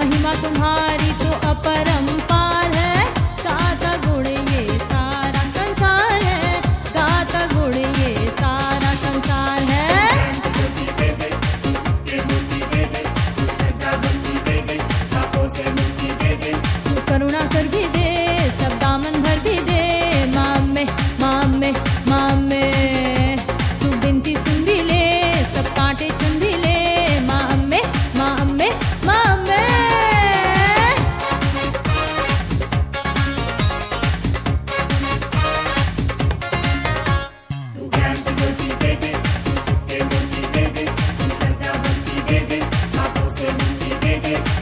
महिमा तुम्हारी तो अपरंपार है, गाता गुण ये सारा संसार है, गाता गुण ये सारा संसार है। तू करुणा कर भी दे, सब दामन भर भी दे, माँ में माँ में माँ में। तू बिनती सुन भी ले, सब कांटे चुन भी ले, माँ में माँ में माँ में। तू ज्ञान की ज्योति दे दे, तू सुख के मोती दे दे, तू श्रद्धा भक्ति दे दे, पापों से मुक्ति दे दे।